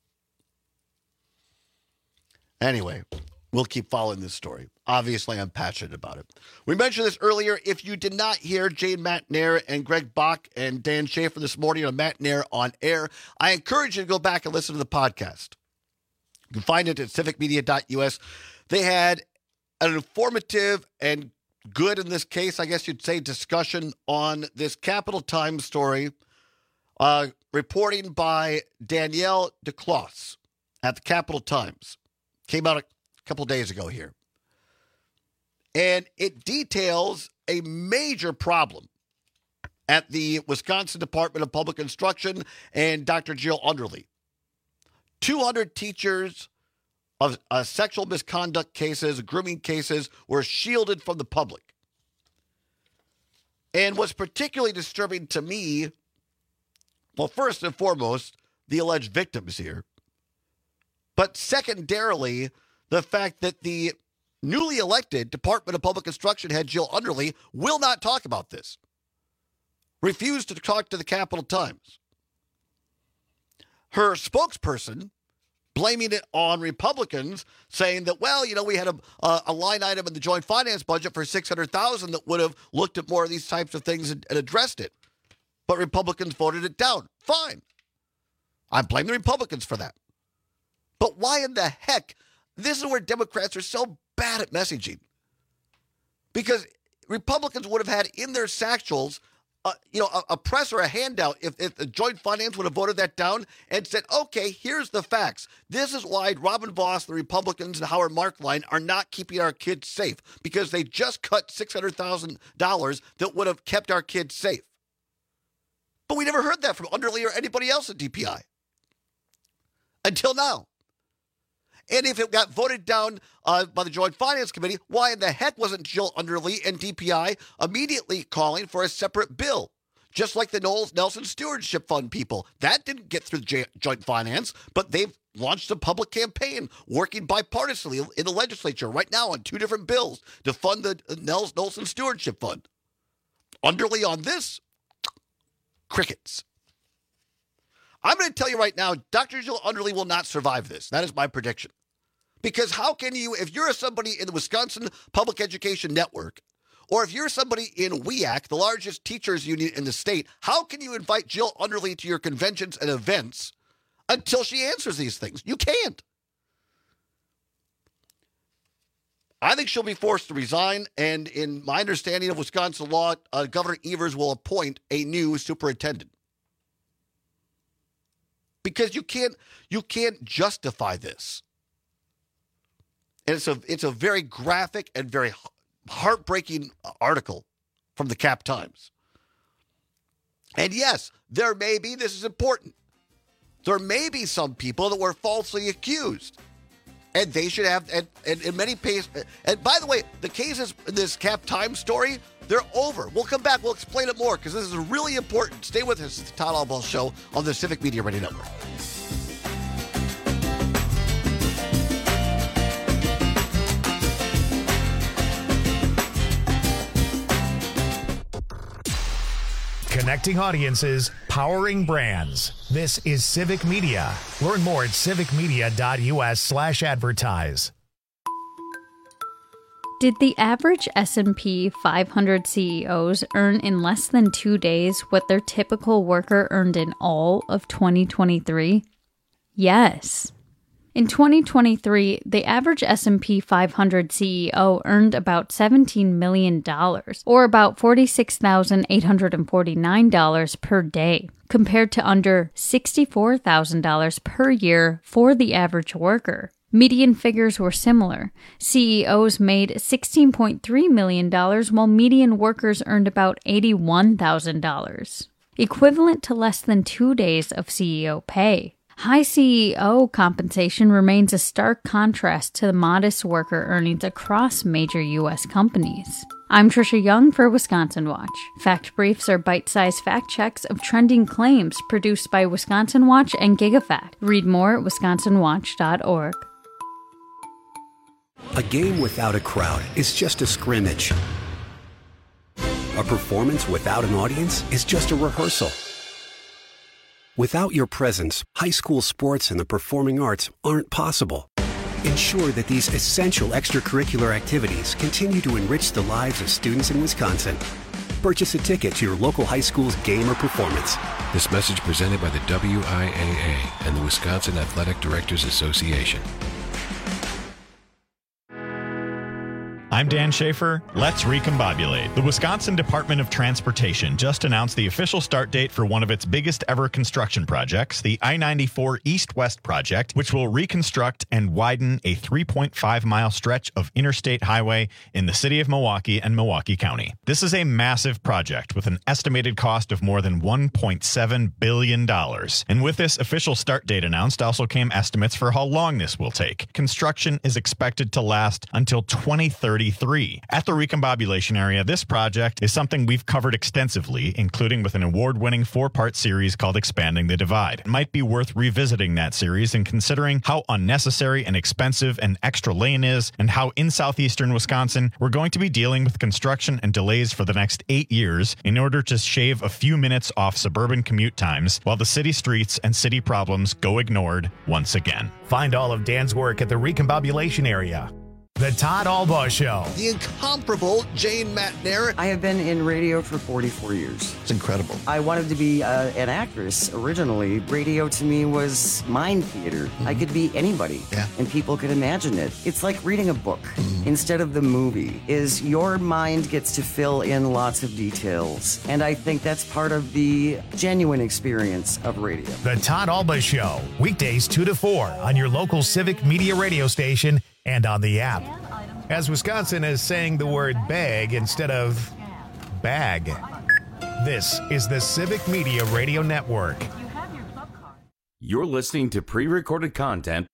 Anyway, we'll keep following this story. Obviously, I'm passionate about it. We mentioned this earlier. If you did not hear Jane McNair and Greg Bach and Dan Schaefer this morning on McNair on Air, I encourage you to go back and listen to the podcast. You can find it at civic media dot U S. They had an informative and good, in this case, I guess you'd say, discussion on this Capital Times story, uh, reporting by Danielle DeCloss at the Capital Times. Came out a couple days ago here. And it details a major problem at the Wisconsin Department of Public Instruction and Doctor Jill Underly. two hundred teachers of uh, sexual misconduct cases, grooming cases, were shielded from the public. And what's particularly disturbing to me, well, first and foremost, the alleged victims here. But secondarily, the fact that the newly elected Department of Public Instruction head Jill Underly will not talk about this. Refused to talk to the Capital Times. Her spokesperson blaming it on Republicans, saying that, well, you know, we had a, a, a line item in the joint finance budget for six hundred thousand dollars that would have looked at more of these types of things and, and addressed it. But Republicans voted it down. Fine. I blame the Republicans for that. But why in the heck? This is where Democrats are so bad at messaging. Because Republicans would have had in their satchels Uh, you know, a, a press or a handout if, if the joint finance would have voted that down and said, okay, here's the facts. This is why Robin Vos, the Republicans, and Howard Markline are not keeping our kids safe because they just cut six hundred thousand dollars that would have kept our kids safe. But we never heard that from Underly or anybody else at D P I until now. And if it got voted down uh, by the Joint Finance Committee, why in the heck wasn't Jill Underly and D P I immediately calling for a separate bill? Just like the Knowles Nelson Stewardship Fund people. That didn't get through the Joint Finance, but they've launched a public campaign working bipartisanly in the legislature right now on two different bills to fund the Nels Nelson Stewardship Fund. Underly on this, crickets. I'm going to tell you right now, Doctor Jill Underly will not survive this. That is my prediction. Because how can you, if you're somebody in the Wisconsin Public Education Network, or if you're somebody in W E A C, the largest teachers union in the state, how can you invite Jill Underly to your conventions and events until she answers these things? You can't. I think she'll be forced to resign, and in my understanding of Wisconsin law, uh, Governor Evers will appoint a new superintendent. Because you can't you can't justify this. And it's a it's a very graphic and very heartbreaking article from the Cap Times. And yes, there may be, this is important, there may be some people that were falsely accused. And they should have, and, and in many cases, and by the way, the cases in this Cap Times story, they're over. We'll come back. We'll explain it more because this is really important. Stay with us. It's the Todd Albaugh Show on the Civic Media Radio Network. Connecting audiences, powering brands. This is Civic Media. Learn more at civic media dot U S slash advertise. Did the average S and P five hundred C E Os earn in less than two days what their typical worker earned in all of twenty twenty-three? Yes. In twenty twenty-three, the average S and P five hundred C E O earned about seventeen million dollars, or about forty-six thousand eight hundred forty-nine dollars per day, compared to under sixty-four thousand dollars per year for the average worker. Median figures were similar. C E Os made sixteen point three million dollars, while median workers earned about eighty-one thousand dollars, equivalent to less than two days of C E O pay. High C E O compensation remains a stark contrast to the modest worker earnings across major U S companies. I'm Trisha Young for Wisconsin Watch. Fact Briefs are bite-sized fact checks of trending claims produced by Wisconsin Watch and GigaFact. Read more at wisconsin watch dot org. A game without a crowd is just a scrimmage. A performance without an audience is just a rehearsal. Without your presence, high school sports and the performing arts aren't possible. Ensure that these essential extracurricular activities continue to enrich the lives of students in Wisconsin. Purchase a ticket to your local high school's game or performance. This message presented by the W I A A and the Wisconsin Athletic Directors Association. I'm Dan Schaefer. Let's recombobulate. The Wisconsin Department of Transportation just announced the official start date for one of its biggest ever construction projects, the I ninety-four East-West project, which will reconstruct and widen a three point five mile stretch of interstate highway in the city of Milwaukee and Milwaukee County. This is a massive project with an estimated cost of more than one point seven billion dollars. And with this official start date announced also came estimates for how long this will take. Construction is expected to last until twenty thirty-three. At the recombobulation area, this project is something we've covered extensively, including with an award-winning four-part series called Expanding the Divide. It might be worth revisiting that series and considering how unnecessary and expensive an extra lane is, and how in southeastern Wisconsin we're going to be dealing with construction and delays for the next eight years in order to shave a few minutes off suburban commute times while the city streets and city problems go ignored once again. Find all of Dan's work at the recombobulation area. The Todd Albaugh Show. The incomparable Jane McNair. I have been in radio for forty-four years. It's incredible. I wanted to be uh, an actress originally. Radio to me was mind theater. Mm-hmm. I could be anybody, yeah. and people could imagine it. It's like reading a book mm-hmm. instead of the movie. Is your mind gets to fill in lots of details, and I think that's part of the genuine experience of radio. The Todd Albaugh Show, weekdays two to four on your local Civic Media radio station and on the app. As Wisconsin is saying the word bag instead of bag. This is the Civic Media Radio Network. You're listening to pre-recorded content.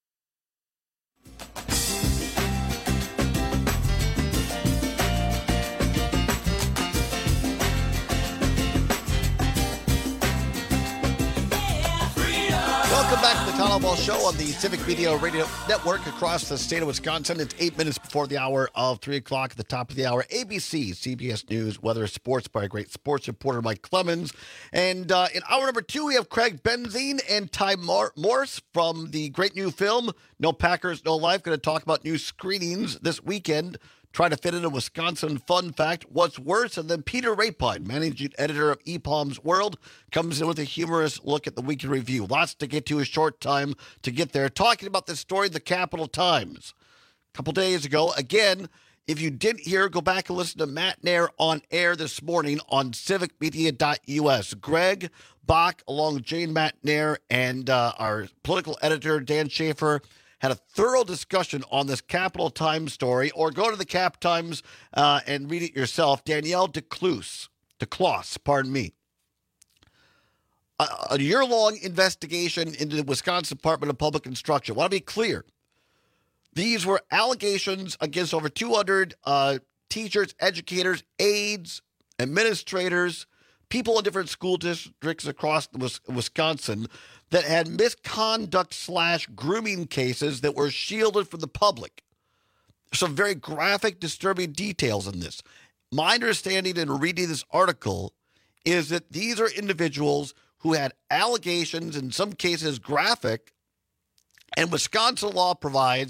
Welcome back to the Todd Albaugh Show on the Civic Media Radio Network across the state of Wisconsin. It's eight minutes before the hour of three o'clock. At the top of the hour, A B C, C B S News, weather, sports by a great sports reporter, Mike Clemens. And uh, in hour number two, we have Craig Benzine and Ty Mor- Morse from the great new film, No Packers, No Life. Going to talk about new screenings this weekend. Try to fit in a Wisconsin fun fact. What's worse? And then Peter Rapine, managing editor of E P A M's World, comes in with a humorous look at the weekend review. Lots to get to, a short time to get there. Talking about this story, the Capital Times. A couple days ago, again, if you didn't hear, go back and listen to Matt Nair on air this morning on civic media dot U S. Greg Bach, along with Jane Matt Nair and uh, our political editor, Dan Schaefer, had a thorough discussion on this Capital Times story, or go to the Cap Times uh, and read it yourself. Danielle DeCluse, DeCloss, pardon me. A, a year-long investigation into the Wisconsin Department of Public Instruction. I want to be clear. These were allegations against over two hundred uh, teachers, educators, aides, administrators, people in different school districts across Wisconsin that had misconduct slash grooming cases that were shielded from the public. Some very graphic, disturbing details in this. My understanding in reading this article is that these are individuals who had allegations, in some cases graphic, and Wisconsin law provides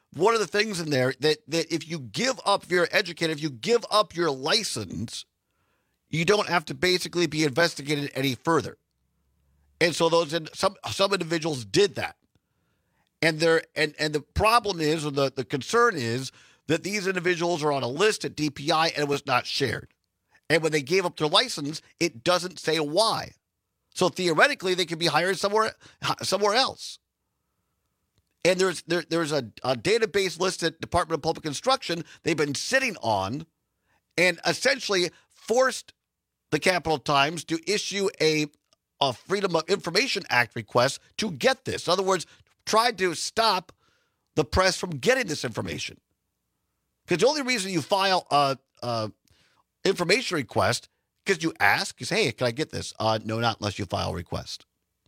one of the things in there that, that if you give up, if you're an educator, if you give up your license, you don't have to basically be investigated any further. And so those some some individuals did that. And there and, and the problem is, or the, the concern is, that these individuals are on a list at D P I and it was not shared. And when they gave up their license, it doesn't say why. So theoretically, they could be hired somewhere somewhere else. And there's there, there's a, a database list at Department of Public Instruction they've been sitting on and essentially forced the Capital Times to issue a, a Freedom of Information Act request to get this. In other words, tried to stop the press from getting this information. Because the only reason you file a, a information request, because you ask, you say, hey, can I get this? Uh, no, not unless you file a request.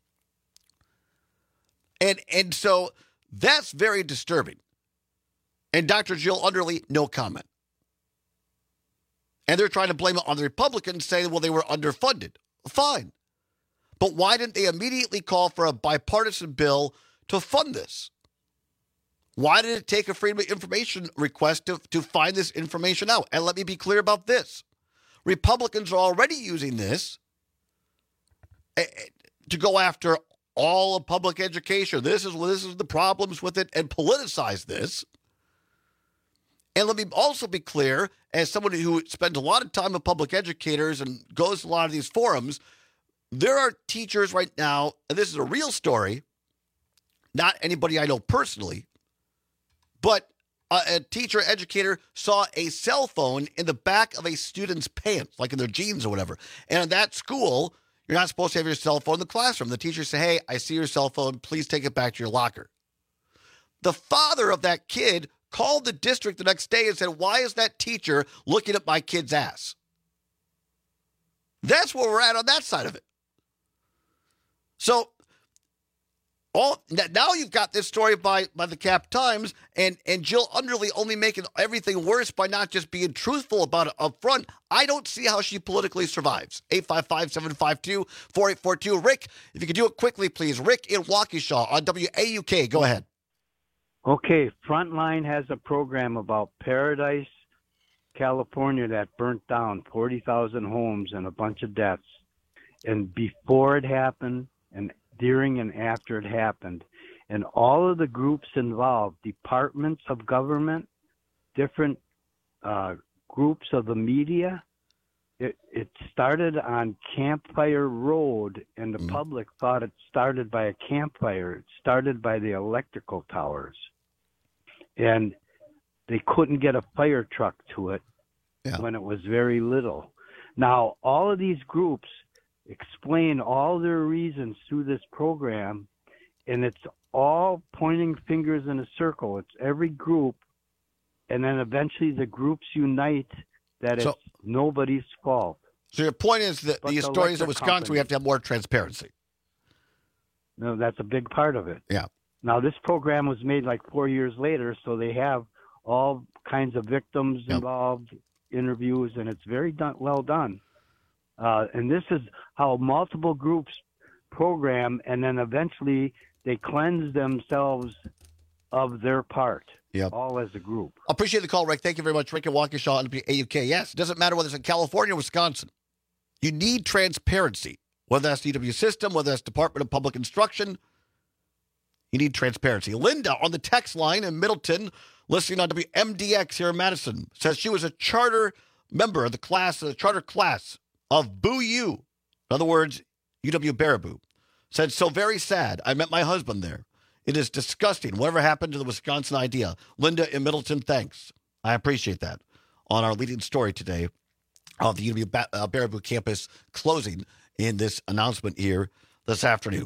And and so that's very disturbing. And Doctor Jill Underly, no comment. And they're trying to blame it on the Republicans, saying, well, they were underfunded. Fine. But why didn't they immediately call for a bipartisan bill to fund this? Why did it take a Freedom of Information request to, to find this information out? And let me be clear about this. Republicans are already using this to go after all of public education. This is, this is the problems with it, and politicize this. And let me also be clear, as someone who spends a lot of time with public educators and goes to a lot of these forums, there are teachers right now, and this is a real story, not anybody I know personally, but a, a teacher, educator saw a cell phone in the back of a student's pants, like in their jeans or whatever. And in that school, you're not supposed to have your cell phone in the classroom. The teacher said, hey, I see your cell phone. Please take it back to your locker. The father of that kid called the district the next day and said, why is that teacher looking at my kid's ass? That's where we're at on that side of it. So all now you've got this story by, by the Cap Times, and, and Jill Underly only making everything worse by not just being truthful about it up front. I don't see how she politically survives. eight five five, seven five two, four eight four two. Rick, if you could do it quickly, please. Rick in Waukesha on W A U K. Go ahead. Okay, Frontline has a program about Paradise, California that burnt down forty thousand homes and a bunch of deaths. And before it happened, and during and after it happened, and all of the groups involved, departments of government, different uh, groups of the media, it, it started on Campfire Road, and the mm. public thought it started by a campfire. It started by the electrical towers. And they couldn't get a fire truck to it yeah. when it was very little. Now, all of these groups explain all their reasons through this program, and it's all pointing fingers in a circle. It's every group, and then eventually the groups unite that so, it's nobody's fault. So your point is that these the stories in Wisconsin, company, we have to have more transparency. No, that's a big part of it. Yeah. Now, this program was made like four years later, so they have all kinds of victims yep. involved, interviews, and it's very done, well done. Uh, and this is how multiple groups program, and then eventually they cleanse themselves of their part, yep. all as a group. Appreciate the call, Rick. Thank you very much. Rick in Waukesha on A U K. Yes, it doesn't matter whether it's in California or Wisconsin. You need transparency, whether that's the E W system, whether that's Department of Public Instruction. You need transparency. Linda on the text line in Middleton, listening on W M D X here in Madison, says she was a charter member of the class, the charter class of Boo U. In other words, U W Baraboo. Said, so very sad. I met my husband there. It is disgusting. Whatever happened to the Wisconsin idea? Linda in Middleton, thanks. I appreciate that. On our leading story today of the U W ba- uh, Baraboo campus closing in this announcement here this afternoon.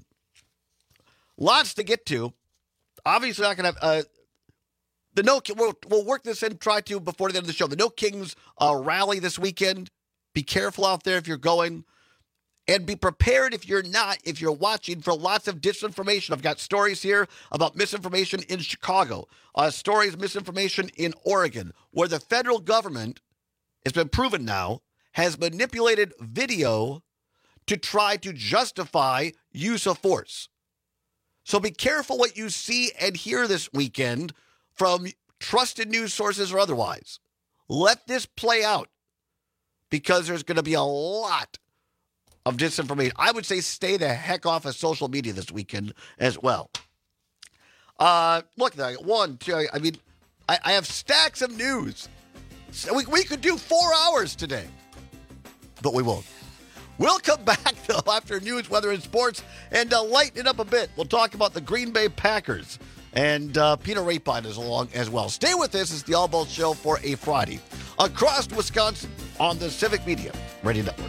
Lots to get to. Obviously, not going to have uh, the No. We'll, we'll work this in. Try to before the end of the show. The No Kings uh, rally this weekend. Be careful out there if you're going, and be prepared if you're not. If you're watching for lots of disinformation, I've got stories here about misinformation in Chicago. Uh, stories misinformation in Oregon, where the federal government, it's been proven now, has manipulated video to try to justify use of force. So be careful what you see and hear this weekend from trusted news sources or otherwise. Let this play out because there's going to be a lot of disinformation. I would say stay the heck off of social media this weekend as well. Uh, look, one, two, I mean, I, I have stacks of news. So we, we could do four hours today, but we won't. We'll come back, though, after news, weather, and sports, and uh, lighten it up a bit. We'll talk about the Green Bay Packers, and uh, Peter Rapine is along as well. Stay with us. It's the All Balls Show for a Friday across Wisconsin on the Civic Media Radio Network.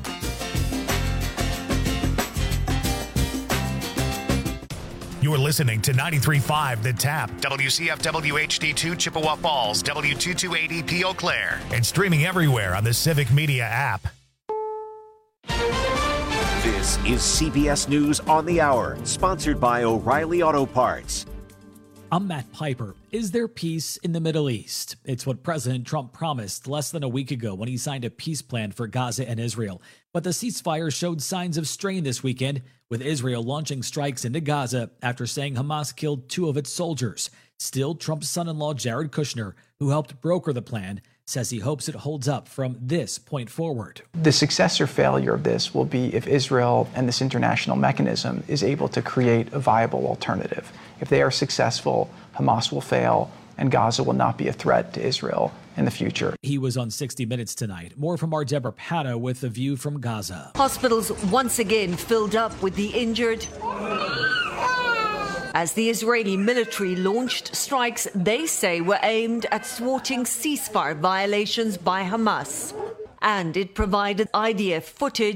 You're listening to ninety-three point five The Tap, W C F W H D two Chippewa Falls, W two two eight E P Eau Claire, and streaming everywhere on the Civic Media app. This is C B S News on the Hour, sponsored by O'Reilly Auto Parts. I'm Matt Piper. Is there peace in the Middle East? It's what President Trump promised less than a week ago when he signed a peace plan for Gaza and Israel. But the ceasefire showed signs of strain this weekend, with Israel launching strikes into Gaza after saying Hamas killed two of its soldiers. Still, Trump's son-in-law Jared Kushner, who helped broker the plan, says he hopes it holds up from this point forward. The success or failure of this will be if Israel and this international mechanism is able to create a viable alternative. If they are successful, Hamas will fail, and Gaza will not be a threat to Israel in the future. He was on sixty minutes tonight. More from our Deborah Patta with a view from Gaza. Hospitals once again filled up with the injured as the Israeli military launched strikes they say were aimed at thwarting ceasefire violations by Hamas. And it provided I D F footage